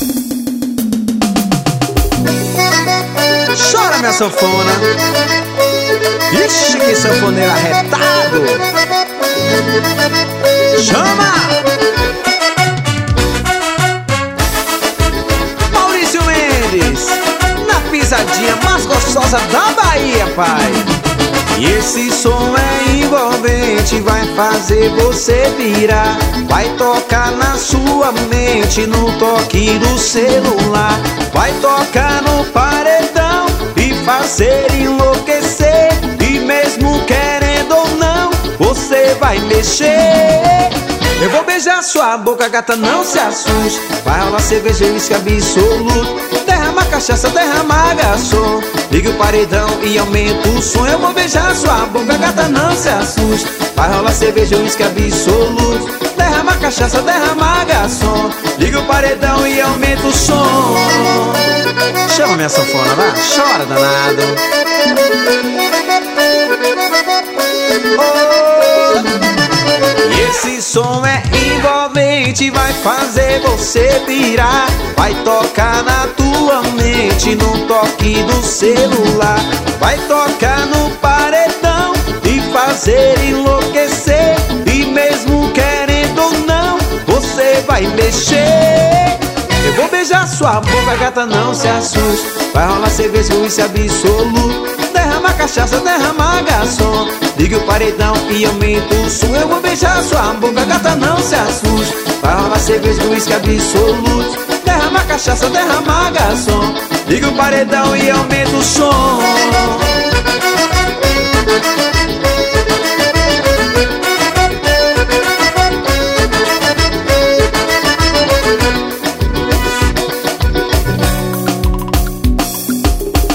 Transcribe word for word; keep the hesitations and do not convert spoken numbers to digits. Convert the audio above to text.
Chora, minha sanfona. Ixi, que sanfoneiro arretado. Chama! Maurício Mendes, na pisadinha mais gostosa da Bahia, pai. E esse som é envolvente, vai fazer você pirar. Vai tocar na sua mente, no toque do celular. Vai tocar no paredão e fazer enlouquecer. E mesmo querendo ou não, você vai mexer. Eu vou beijar sua boca, gata, não se assuste. Vai rolar cerveja e uísque absoluto. Derrama cachaça, derrama garçom. Liga o paredão e aumenta o som. Eu vou beijar sua boca, gata, não se assuste. Vai rolar cerveja e uísque absoluto. Derrama cachaça, derrama garçom. Liga o paredão e aumenta o som. Chama minha sanfona, vai, chora danado. Oh. E esse som é envolvente, vai fazer você pirar. Vai tocar na tua mente, no toque do celular. Vai tocar no paredão e fazer enlouquecer. E mesmo querendo ou não, você vai mexer. Eu vou beijar sua boca, gata, não se assuste. Vai rolar cerveja, uísque absoluto. Derrama cachaça, derrama garçom. Liga o paredão e aumenta o som. Eu vou beijar sua boca, gata, não se assuste. Vai rolar cerveja, uísque absoluto. Derrama cachaça, derrama garçom. Liga o paredão e aumenta o som.